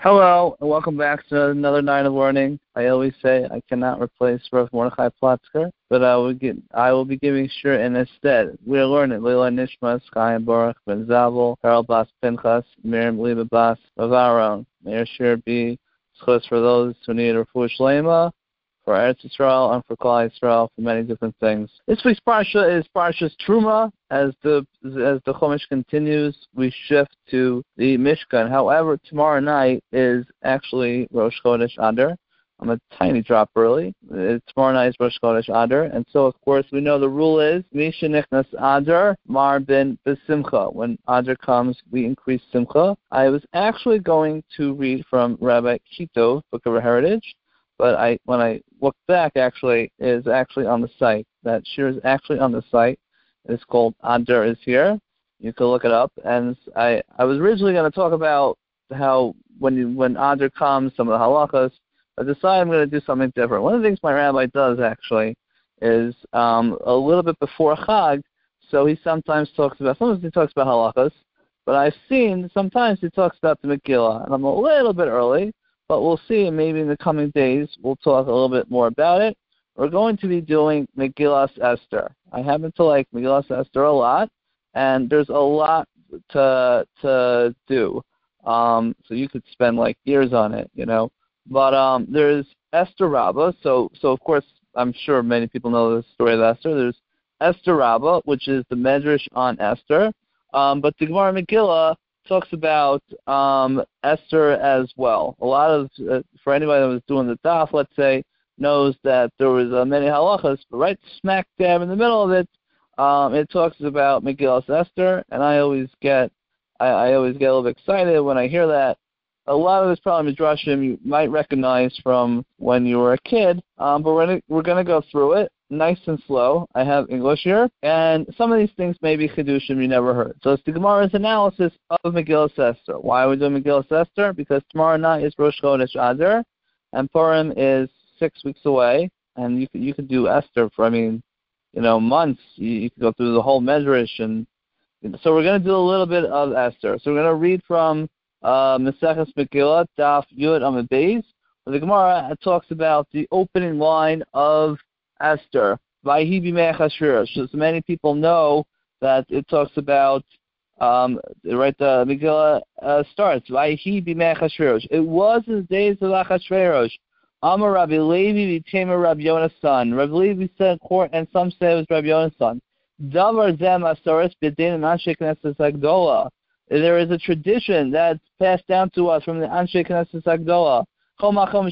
Hello, and welcome back to another night of learning. I always say I cannot replace Rav Mordechai Platzker, but I will be giving shir instead. We are learning Leila Nishmas, Chaim Baruch, Ben Zabel, Harold Bas Pinchas, Miriam Liba Bas, Rav Aaron. May your shir be schus for those who need a refuah shlema, for Eretz Yisrael, and for Klal Yisrael, for many different things. This week's parsha is Parshas Truma. As the Chumash continues, we shift to the Mishkan. However, tomorrow night is actually Rosh Chodesh Adar. I'm a tiny drop early. Tomorrow night is Rosh Chodesh Adar, and so of course we know the rule is Misha Nichnas Adar Mar Ben B'Simcha. When Adar comes, we increase Simcha. I was actually going to read from Rabbi Kitov, Book of Heritage. But when I looked back, is actually on the site. That shir is actually on the site. It's called Adar is Here. You can look it up. And I was originally going to talk about how when Adar comes, some of the halachas. I decided I'm going to do something different. One of the things my rabbi does actually is a little bit before Chag. So sometimes he talks about halachas. But I've seen sometimes he talks about the Megillah, and I'm a little bit early. But we'll see, maybe in the coming days, we'll talk a little bit more about it. We're going to be doing Megillas Esther. I happen to like Megillas Esther a lot, and there's a lot to do. So you could spend like years on it, But there's Esther Rabbah. So of course, I'm sure many people know the story of Esther. There's Esther Rabbah, which is the Medrash on Esther. But the Gemara Megillah talks about Esther as well. A lot of, for anybody that was doing the daf, let's say, knows that there was many halachas, but right smack dab in the middle of it, it talks about Megillas Esther, and I always get a little bit excited when I hear that. A lot of this probably midrashim you might recognize from when you were a kid, but we're gonna go through it nice and slow. I have English here, and some of these things may be Chidushim you never heard. So it's the Gemara's analysis of Megillas Esther. Why are we doing Megillas Esther? Because tomorrow night is Rosh Chodesh Adar, and Purim is 6 weeks away, and you could do Esther for, months. You could go through the whole Medrash, and so we're going to do a little bit of Esther. So we're going to read from Maseches Megillah, Daf Yud Amud Beis, where the Gemara talks about the opening line of Esther. Vayhi b'mei Achashverosh. So many people know that it talks about, the Megillah starts, Vayhi b'mei Achashverosh. It was in the days of Achashverosh. Amar Rabbi Levi v'Tamer Rabbi Yonah's son. Rabbi Levi said court, and some say it was Rabbi Yonah's son. Davar zem asaris b'din and Anshe Knesset Agdola. There is a tradition that's passed down to us from the Anshe Knesset Agdola. Wherever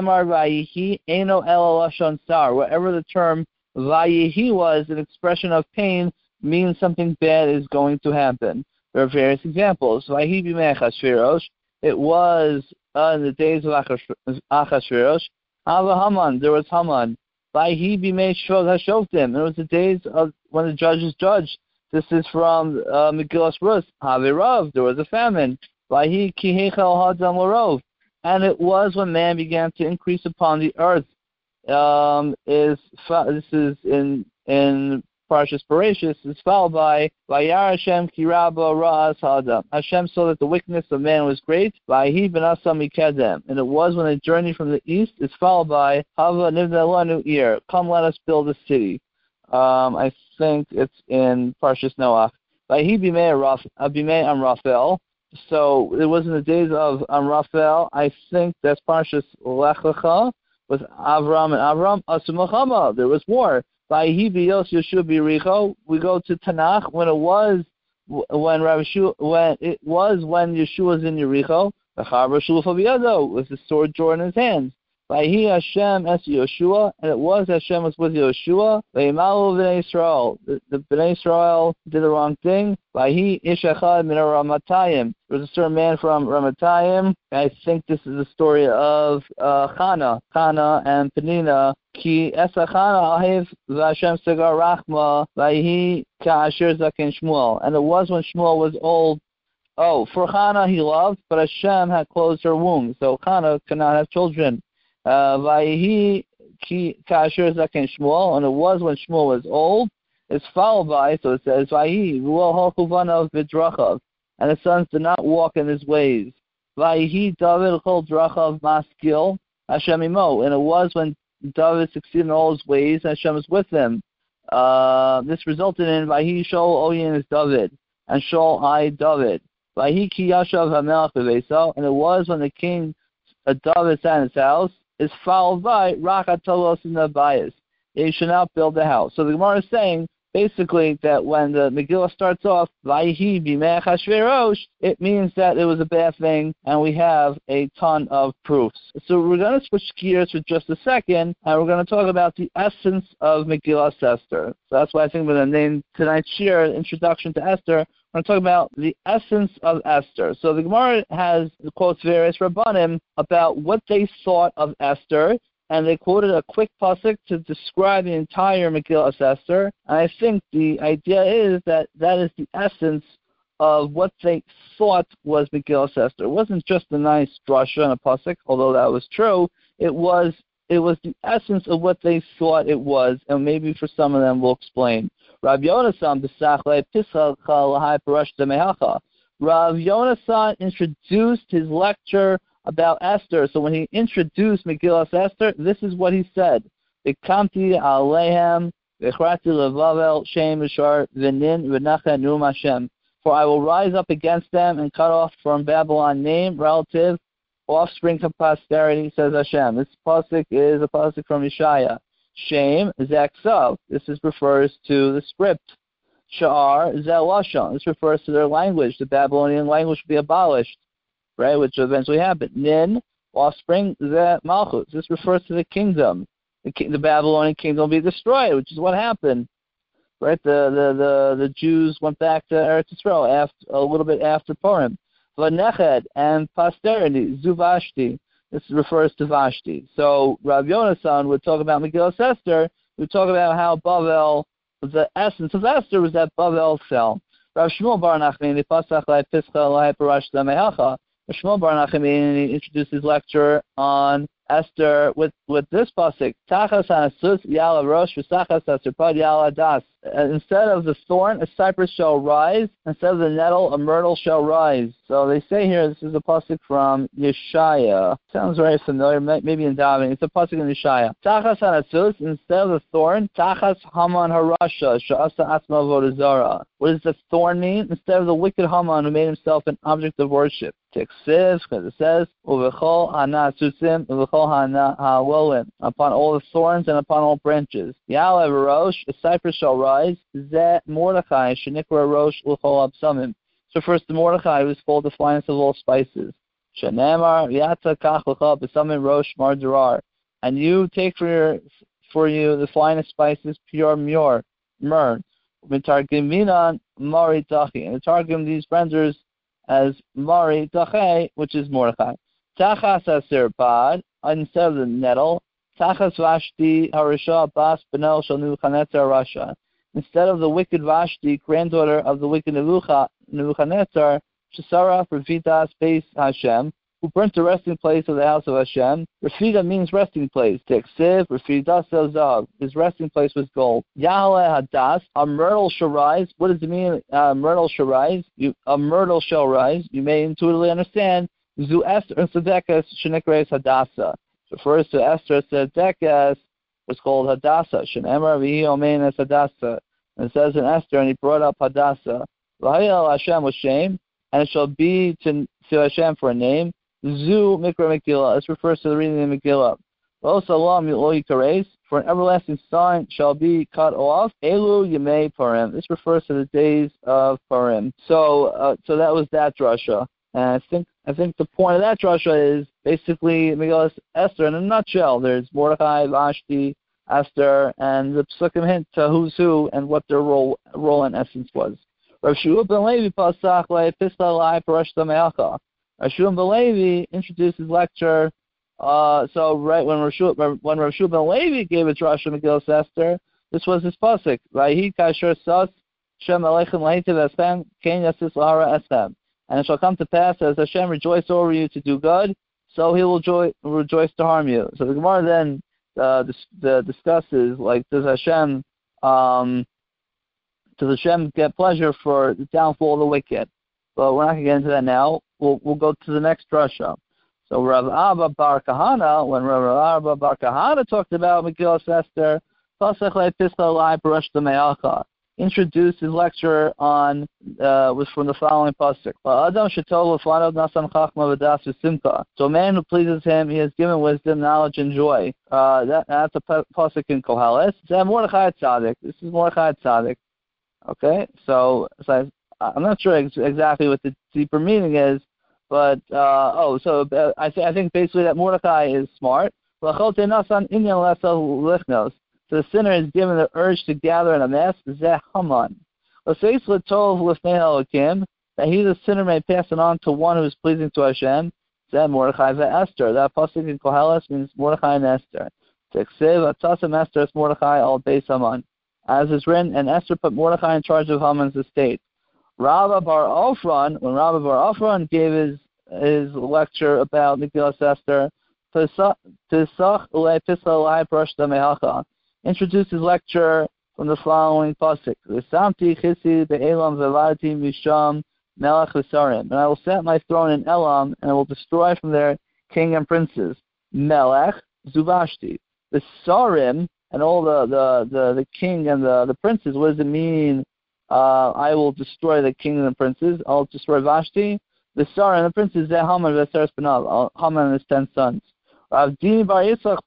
the term Vayihi was, an expression of pain, means something bad is going to happen. There are various examples. Vayihi b'mei Achashverosh. It was in the days of Achashverosh. Hava Haman. There was Haman. Vayihi b'mei Hashoftim. There was the days of when the judges judged. This is from Megillas Rus. Have Rav. There was a famine. Vayihi ki heichal hadam l'rov. And it was when man began to increase upon the earth. This is in Parshas Bereshis. Is followed by Vayar Hashem ki rabba ra'as ha'adam. Hashem saw that the wickedness of man was great. Vayihi b'nasa mikedem. And it was when the journey from the east is followed by Hava nivna lanu ir. Come, let us build a city. I think it's in Parshas Noach. Vayihi b'mei Amraphel. So it was in the days of Amraphel. I think that's Parshas Lech Lecha with Avram and Avram. Asumachama. There was war. Vayihi b'yos Yeshua b'Yericho. We go to Tanakh when Yeshua was in Yericho. V'char shulfa b'yado with the sword drawn in his hands. Vayihi Hashem es Yeshua, and it was Hashem was with Yeshua. Vayimalu b'nei Yisrael. The b'nei Yisrael did the wrong thing. Vayihi ish echad min Ramatayim. There was a certain man from Ramatayim. I think this is the story of Chana and Penina. Ki esa Chana ahiv v'Hashem segar rachma. Vayihi ka'asher zaken Shmuel. And it was when Shmuel was old. Oh, for Chana he loved, but Hashem had closed her womb, so Chana could not have children. Vayihi ki kasher zaken Shmuel, and it was when Shmuel was old. It's followed by, so it says, Vayihi v'lo halchuvanav v'drachav, and the sons did not walk in his ways. Vayihi David Chol Drachav Maskil Hashem Imo. And it was when David succeeded in all his ways, Hashem was with him. This resulted in Vayihi Shol Oyin is David, and Shol I David. Vayihi Ki Yashav HaMelech B'Veiso. And it was when the king David sat in his house, is followed by Rachat Tolos in the bias. You should not build the house. So the Gemara is saying basically that when the Megillah starts off, Vayihi B'Melech Hashverosh, it means that it was a bad thing, and we have a ton of proofs. So we're going to switch gears for just a second, and we're going to talk about the essence of Megillah Esther. So that's why I think we're going to name tonight's shir Introduction to Esther. We're going to talk about the essence of Esther. So the Gemara quotes various Rabbanim about what they thought of Esther, and they quoted a quick pasuk to describe the entire Megillah Esther. And I think the idea is that is the essence of what they thought was Megillah Esther. It wasn't just a nice drasha and a pasuk, although that was true. It was the essence of what they thought it was, and maybe for some of them we'll explain. Rav Yonasan Rav Yonasan introduced his lecture about Esther. So when he introduced Megillah Esther, this is what he said: "V'kamti alehem v'chrati levavel shem v'shar v'nin v'nacha num Hashem." For I will rise up against them and cut off from Babylon name, relative, offspring to posterity, says Hashem. This pasuk is a pasuk from Yeshaya. Shem Zaksav. This refers to the script. Sha'ar Zalashon. This refers to their language. The Babylonian language will be abolished, right? Which eventually happened. Nin, offspring, Ze Malchus. This refers to the kingdom. The Babylonian kingdom will be destroyed, which is what happened, right? The Jews went back to Eretz Yisrael a little bit after Purim. V'neched and posterity, Zuvashti. This refers to Vashti. So Rav Yonasan would talk about Megillah Esther. He would talk about how Bavel, the essence of Esther was that Bavel fell. Rav Shmuel Bar Nachman, Rav Shmuel Bar Nachman introduced his lecture on Esther with this pasuk: Tachas hanasus yala rosh v'sachas hasirpad yala das. Instead of the thorn, a cypress shall rise. Instead of the nettle, a myrtle shall rise. So they say here, this is a pasuk from Yeshaya. Sounds very familiar, maybe in Davening. It's a pasuk in Yeshaya. Tachas hanasus, instead of the thorn, Tachas Haman harasha sha'asa asma vodazara. What does the thorn mean? Instead of the wicked Haman who made himself an object of worship. Tiksiv, because it says, Uvechol hanasusim, Uvechol ha'alolim, upon all the thorns and upon all branches. Ya'ala v'rosh, a cypress shall rise. Zeh Mordechai, shenikra rosh l'chol absamim. So first, the Mordechai was called the finest of all spices. Shenamar yatza kach l'chol b'samim rosh mardurar. And you take for you the finest spices, pure myrrh. Mitargiminan mari tachi. And the targum these renders as Mari Tache, which is Mordechai. Tachas Asirpad, instead of the nettle, Tachas Vashti Harisha Bas Benel Shal Nebuchadnezzar Rasha. Instead of the wicked Vashti, granddaughter of the wicked Nebuchadnezzar, Shasara Rafidas Beis Hashem, who burnt the resting place of the house of Hashem. Rafida means resting place. Teksiv, Rafidas Zav. His resting place was gold. Yahweh Hadas, a myrtle shall rise. What does it mean, myrtle shall rise? A myrtle shall rise. You may intuitively understand. Zu Esther and Sedekas Shenikres Hadassah. It refers to Esther. Sedekas was called Hadassah. Shenemar V'hi Omein Es Hadassah. And it says in Esther, and he brought up Hadassah. V'hayel Hashem was shame, and it shall be to Hashem for a name. Zu Mikra Megillah. This refers to the reading of Megillah. Lo Salam Lo Yikares. For an everlasting sign shall be cut off. Elu Yemei Purim. This refers to the days of Purim. So that was that drasha. And I think the point of that drasha is basically Megillah Esther in a nutshell. There's Mordechai, Vashti, Esther, and the psukim hint to who's who and what their role in essence was. Rav Shua ben Levi pasach le'epistah lai parashta me'acha. Rav Shua ben Levi introduced his lecture. So right when Rav Shua ben Levi gave a drasha Megillah Esther, this was his pasuk. Vayhi kasher sas shem aleichem lahitiv esem ken yasis lahara esem. And it shall come to pass, as Hashem rejoiced over you to do good, so He will rejoice to harm you. So the Gemara then discusses, like, does Hashem get pleasure for the downfall of the wicked? But we're not going to get into that now. we'll go to the next drasha. So Rav Abba Bar Kahana, when Rav Abba Bar Kahana talked about Megillas Esther, introduced his lecture on was from the following pasuk. So a man who pleases him, he has given wisdom, knowledge, and joy. That's a pasuk in Koheles. Mordechai Tzaddik. This is Mordechai Tzaddik. Okay, so I'm not sure exactly what the deeper meaning is, but I think basically that Mordechai is smart. So the sinner is given the urge to gather in a mass, Zeh Haman. That he, the sinner, may pass it on to one who is pleasing to Hashem, Zeh Mordechai Esther. That pasuk in Koheles means Mordechai and Esther. Teksiv Atzasim Esther is Mordechai al Beis Haman. As is written, and Esther put Mordechai in charge of Haman's estate. Rabba Bar Ofran, when Rabba Bar Ofran gave his lecture about Megillas Esther, introduced his lecture from the following pasuk: and I will set my throne in Elam, and I will destroy from there king and princes. Melech Zubashti. The Sarim and all the king and the princes. What does it mean? I will destroy the king and the princes. I'll destroy Vashti. The Sarim and the princes. Haman v'Esther Spinav. Haman and his 10 sons. Rav Dimi Bar Yitzchak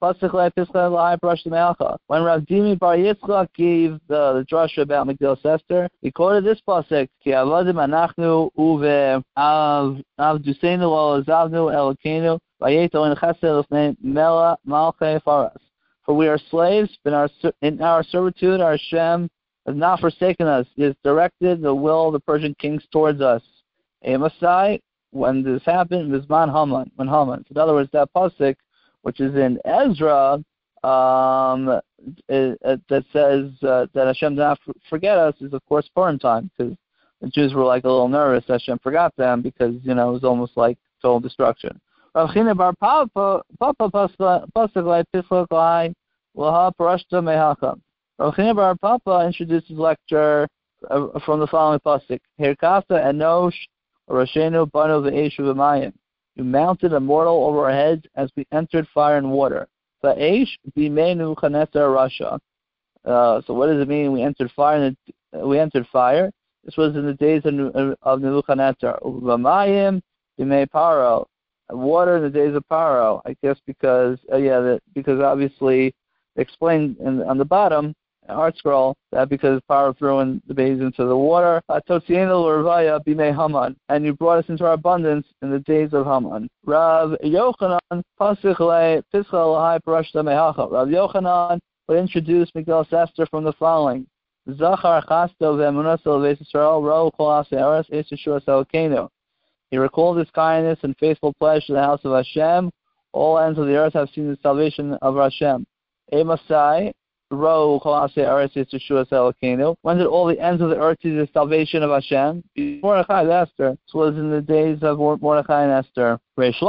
when Rav Dimi Bar Yitzchak gave the drasha about Megillas Esther, he quoted this pasuk: Ki avadim anachnu uve avduseinu lo azavnu elokeinu vayeto in chesed l'fnei mela malchei faras. For we are slaves, in our servitude our Hashem has not forsaken us. He has directed the will of the Persian kings towards us. Amasai, when this happened, Mizman Haman, when Haman. So in other words, that pasuk, which is in Ezra, that says that Hashem did not forget us, is of course Purim time, because the Jews were like a little nervous. Hashem forgot them because it was almost like total destruction. Rav China Bar Papa introduced his lecture from the following pasuk: Hirkafta Enosh Roshenu Banu ve'eshu v'mayim. You mounted a mortal over our heads as we entered fire and water. Va'esh b'meinu chanetzar Rasha. So what does it mean? We entered fire. This was in the days of Nebuchadnezzar. V'mayim b'mei Paro. Water in the days of Paro. I guess because obviously explained on the bottom art scroll that because Paro threw in the babies into the water, and you brought us into our abundance in the days of Haman. Rav Yochanan would introduce Megillas Esther from the following: He recalled his kindness and faithful pledge to the house of Hashem. All ends of the earth have seen the salvation of Hashem. Emasai. When did all the ends of the earth see the salvation of Hashem? Mordechai and Esther. This was in the days of Mordechai and Esther. Reish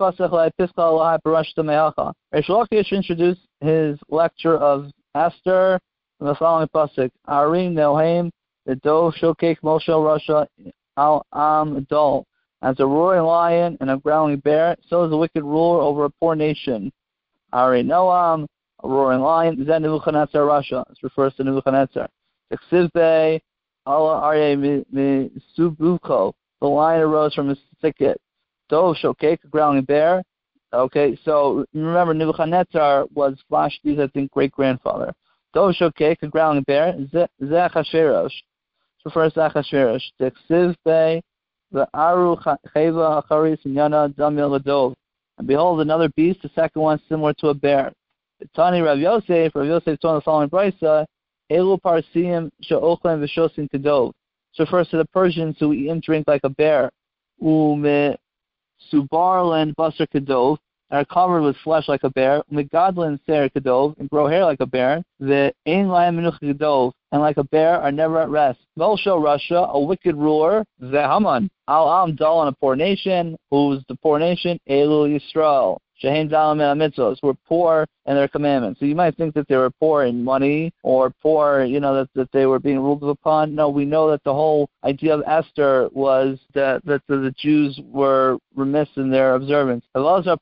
Lakish introduced his lecture of Esther in the following pasuk: Arim Nohem, the dove shokek Moshe Rasha al Am Dol. As a roaring lion and a growling bear, so is a wicked ruler over a poor nation. Ari Noam, a roaring lion, Zen Nebuchadnezzar Rasha. This refers to Nebuchadnezzar. Teksivbe, Allah Arye Misubuko, the lion arose from his thicket. Dov Shokek, a growling bear. Okay, so remember Nebuchadnezzar was Vashti's, I think, great-grandfather. Dov Shokek, a growling bear. Zeh Achashverosh. This refers to Achashverosh. Teksivbe, the Aru Cheva Acharis Inyana Damil Ladov. And behold, another beast, the second one similar to a bear. Tani Rav Yosef told the following brisa: Elu Parsim Sha'ochlem V'Shosim Kedov. This refers to the Persians who eat and drink like a bear. Ume Subarlan Basar Kedov, and are covered with flesh like a bear. Umegadlan Ser Kedov, and grow hair like a bear. The Ein Laim Menuch Kedov, and like a bear are never at rest. Melsho Russia, a wicked ruler. The Haman Al Am Dal, on a poor nation. Who's the poor nation? Elu Yisrael. Shehem Dalam Mitzvos, were poor in their commandments. So you might think that they were poor in money or poor, that they were being ruled upon. No, we know that the whole idea of Esther was that the Jews were remiss in their observance. Elazar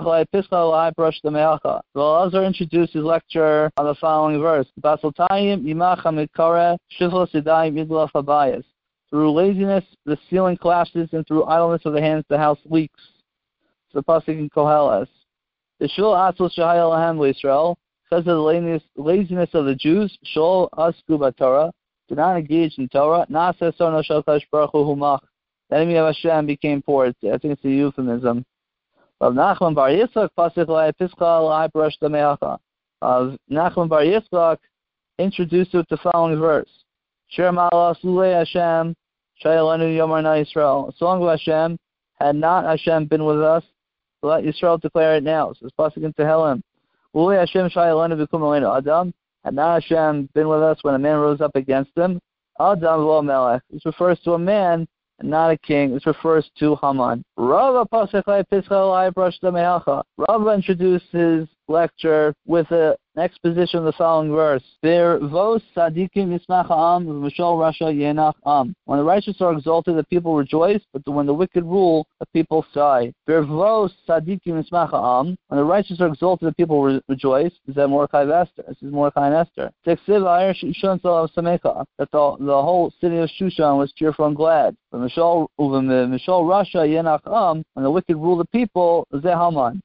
introduced his lecture on the following verse. Through laziness, the ceiling collapses, and through idleness of the hands, the house leaks. So the pasuk in Koheles. The shul atzos shahayel lahem l'Yisrael, because of the laziness of the Jews, shul asku b'Torah, did not engage in Torah. Nasa sono shel Kadosh Baruch Hu humach. The enemy of Hashem became poor. I think it's a euphemism. Of Nachman bar Yitzchak, pasuk lai pischa lai brush the meacha. Of Nachman bar Yitzchak introduced it with the following verse: Shir ma'alas lulei Hashem, shayelanu yomar na Yisrael. A song of Hashem, had not Hashem been with us, let Yisrael declare it now. So it's pasuk in Tehillim. Lulei Hashem shayelanu v'kum aleinu Adam. Had not Hashem been with us when a man rose up against him, Adam v'lo melech. This refers to a man and not a king. This refers to Haman. Rava introduced his lecture with an exposition of the following verse. When the righteous are exalted, the people rejoice, but when the wicked rule, the people sigh. When the righteous are exalted, the people rejoice. Is that Mordechai and Esther? This is Mordechai and Esther. That the whole city of Shushan was cheerful and glad. When the wicked rule the people, Zehaman.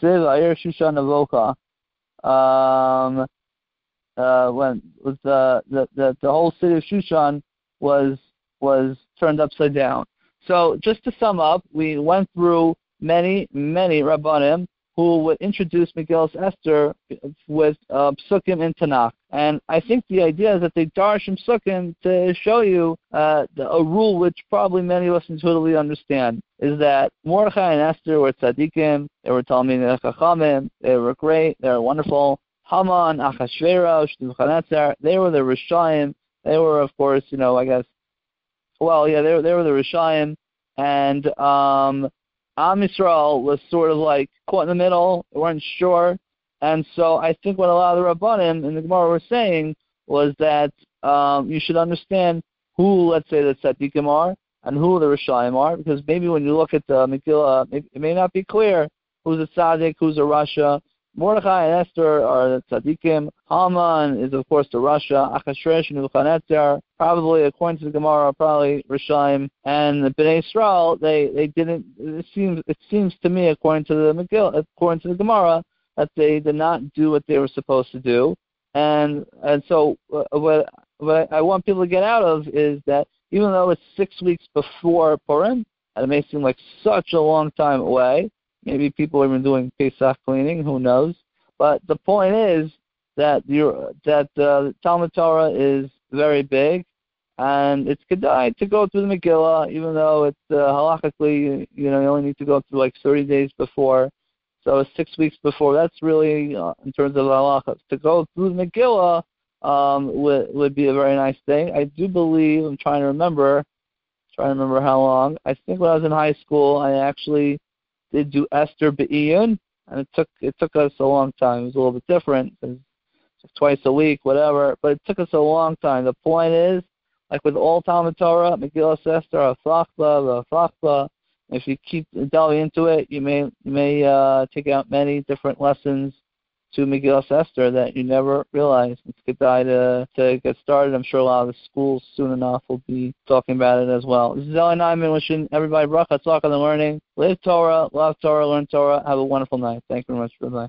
When the whole city of Shushan was turned upside down. So just to sum up, we went through many Rabbanim who would introduce Megillas Esther with psukim in Tanakh. And I think the idea is that they darsh from psukim to show you a rule which probably many of us intuitively understand, is that Mordechai and Esther were tzaddikim, they were Talmidei Chachamim, they were great, they were wonderful. Haman, Achashverosh, Nebuchadnezzar, they were the Rishayim. They were, of course, they were the Rishayim, and Am Yisrael was sort of like caught in the middle. They weren't sure. And so I think what a lot of the Rabbanim in the Gemara were saying was that you should understand who, let's say, the Tzaddikim are and who the Rishayim are, because maybe when you look at the Megillah, it may not be clear who's a Tzaddik, who's a Rasha. Mordechai and Esther are the tzaddikim. Haman is, of course, the Rasha. Achashverosh and Nebuchadnezzar, probably, according to the Gemara, probably Rishayim. And the Bnei Yisrael, they didn't. It seems to me, according to the Megillah, according to the Gemara, that they did not do what they were supposed to do. And so what I want people to get out of is that even though it's 6 weeks before Purim, and it may seem like such a long time away. Maybe people have been doing Pesach cleaning, who knows? But the point is that Talmud Torah is very big, and it's kedai to go through the Megillah, even though it's halachically, you only need to go through like 30 days before. So 6 weeks before, that's really, in terms of halachas. To go through the Megillah would be a very nice thing. I do believe, I'm trying to remember how long. I think when I was in high school, I actually did do Esther Be'iyun, and it took us a long time. It was a little bit different. It was twice a week, whatever, but it took us a long time. The point is, like with all Talmud Torah, Megillas Esther, Afachla, if you keep delving into it, you may take out many different lessons to Megillas Esther that you never realized. It's good to get started. I'm sure a lot of the schools soon enough will be talking about it as well. This is Eli Nyman wishing everybody bracha, tzedakah, and learning. Live Torah, love Torah, learn Torah. Have a wonderful night. Thank you very much. Bye-bye.